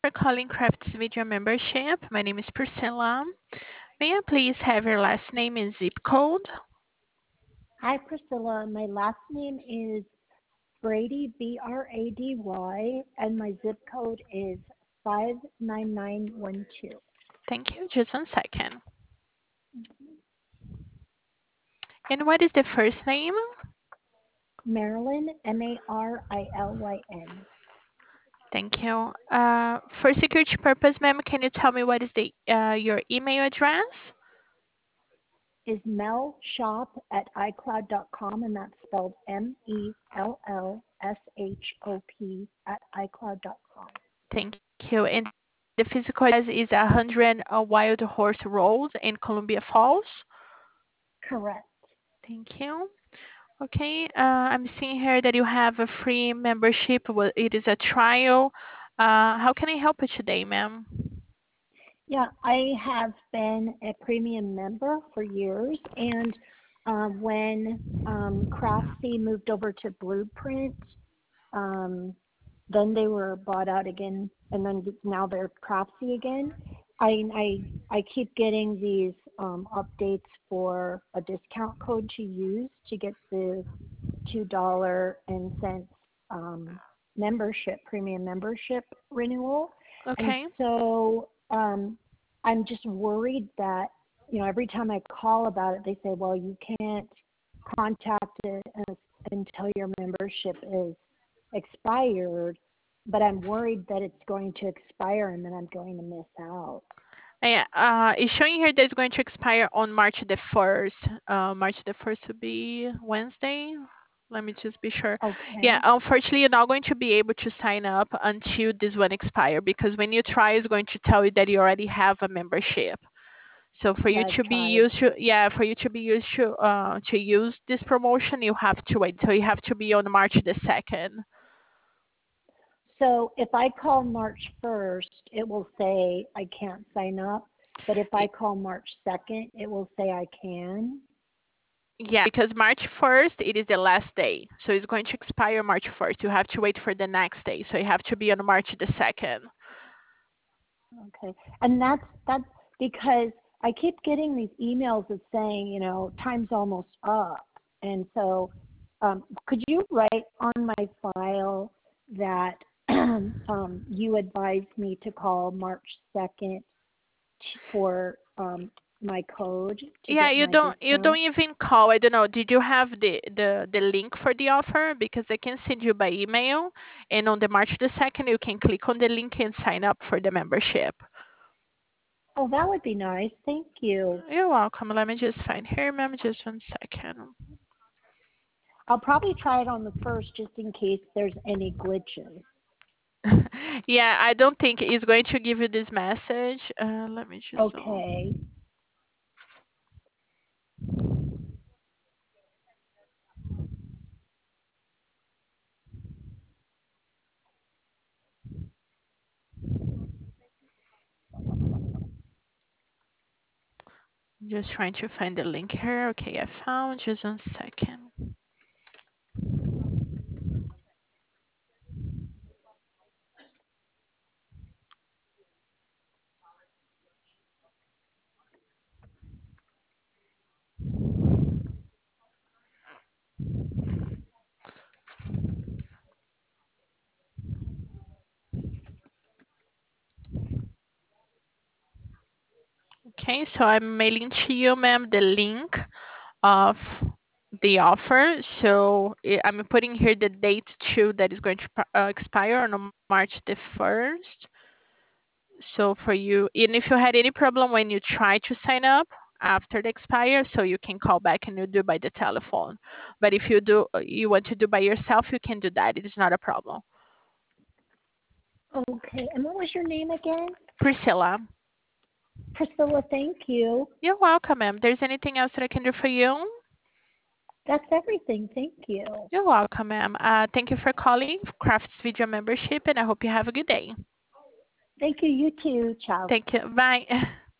For calling Crafts Video Membership. My name is Priscilla. May I please have your last name and zip code? Hi, Priscilla. My last name is Brady, Brady, and my zip code is 59912. Thank you. Just one second. And what is the first name? Marilyn, Marilyn. Thank you. For security purpose, ma'am, can you tell me what is the your email address? Is melshop at iCloud.com, and that's spelled MELLSHOP at iCloud.com. Thank you. And the physical address is 100 Wild Horse Road in Columbia Falls. Correct. Thank you. Okay, I'm seeing here that you have a free membership. Well, it is a trial. How can I help you today, ma'am? Yeah, I have been a premium member for years, and when Craftsy moved over to Blueprint, then they were bought out again, and then now they're Craftsy again. I keep getting these updates for a discount code to use to get the $2 membership, premium membership renewal. And Okay. so I'm just worried that, every time I call about it, they say, well, you can't contact us until your membership is expired. But I'm worried that it's going to expire and then I'm going to miss out. Yeah, it's showing here that it's going to expire on March the 1st. March the 1st will be Wednesday. Let me just be sure. Yeah, Okay, unfortunately, you're not going to be able to sign up until this one expire because when you try, it's going to tell you that you already have a membership. So for yeah, you I've to be tried. used to, yeah, for you to be used to use this promotion, you have to wait. So you have to be on March the 2nd. So if I call March 1st, it will say I can't sign up. But if I call March 2nd, it will say I can. Yeah, because March 1st, it is the last day. So it's going to expire March 1st. You have to wait for the next day. So you have to be on March the 2nd. Okay. And that's because I keep getting these emails of saying, time's almost up. And so could you write on my file that you advised me to call March 2nd for my code to Yeah, get you my don't discount? even call. I don't know. Did you have the link for the offer? Because I can send you by email, and on the March the 2nd, you can click on the link and sign up for the membership. Oh, that would be nice. Thank you. You're welcome. Let me just find here, ma'am. Just one second. I'll probably try it on the first just in case there's any glitches. Yeah, I don't think it's going to give you this message. Let me just. Okay. Just trying to find the link here. Okay, I found. Just one second. Okay, so I'm mailing to you, ma'am, the link of the offer. So I'm putting here the date too that is going to expire on March the 1st. So for you, and if you had any problem when you try to sign up after the expire, so you can call back and you do by the telephone. But if you want to do by yourself, you can do that. It is not a problem. Okay. And what was your name again? Priscilla, Priscilla, thank you. you're welcome, ma'am. There's anything else that I can do for you? That's everything. Thank you. You're welcome, ma'am. Thank you for calling Crafts Video Membership, and I hope you have a good day. Thank you. You too. Ciao. Thank you. Bye.